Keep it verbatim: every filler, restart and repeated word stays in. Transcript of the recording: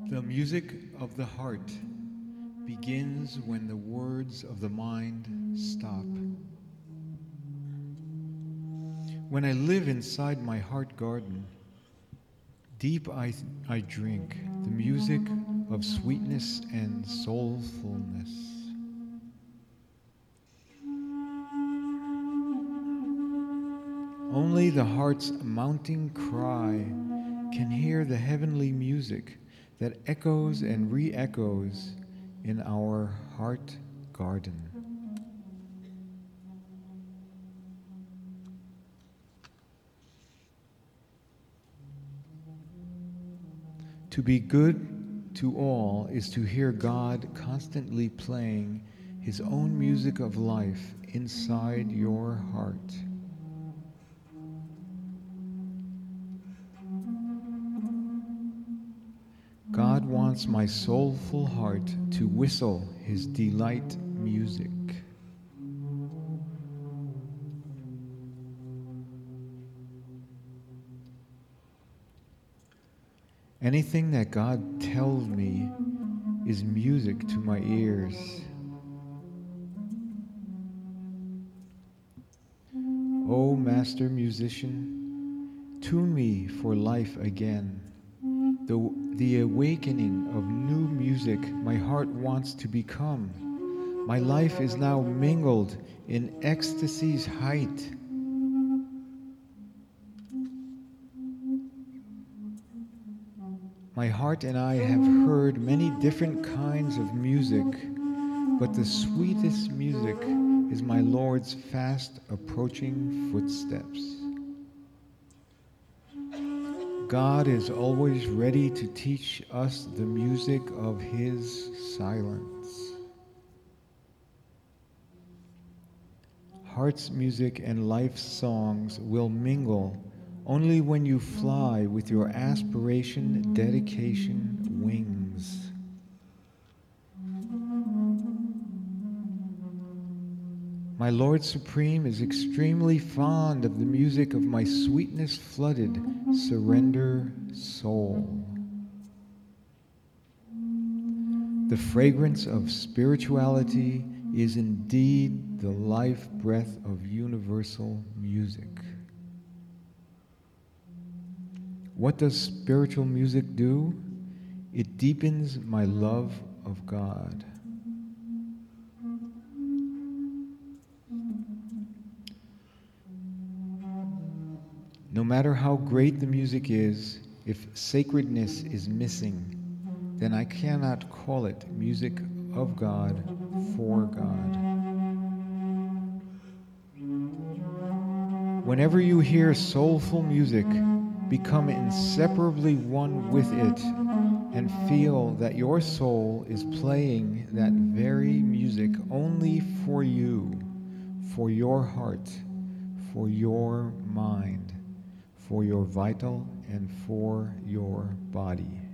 The music of the heart begins when the words of the mind stop. When I live inside my heart garden, deep I, I drink the music of sweetness and soulfulness. Only the heart's mounting cry can hear the heavenly music that echoes and re-echoes in our heart garden. To be good to all is to hear God constantly playing His own music of life inside your heart. God wants my soulful heart to whistle His delight music. Anything that God tells me is music to my ears. O Master Musician, tune me for life again. The, the awakening of new music my heart wants to become. My life is now mingled in ecstasy's height. My heart and I have heard many different kinds of music, but the sweetest music is my Lord's fast approaching footsteps. God is always ready to teach us the music of His silence. Heart's music and life's songs will mingle only when you fly with your aspiration, dedication, wings. My Lord Supreme is extremely fond of the music of my sweetness-flooded surrender soul. The fragrance of spirituality is indeed the life breath of universal music. What does spiritual music do? It deepens my love of God. No matter how great the music is, if sacredness is missing, then I cannot call it music of God for God. Whenever you hear soulful music, become inseparably one with it and feel that your soul is playing that very music only for you, for your heart, for your mind, for your vital, and for your body.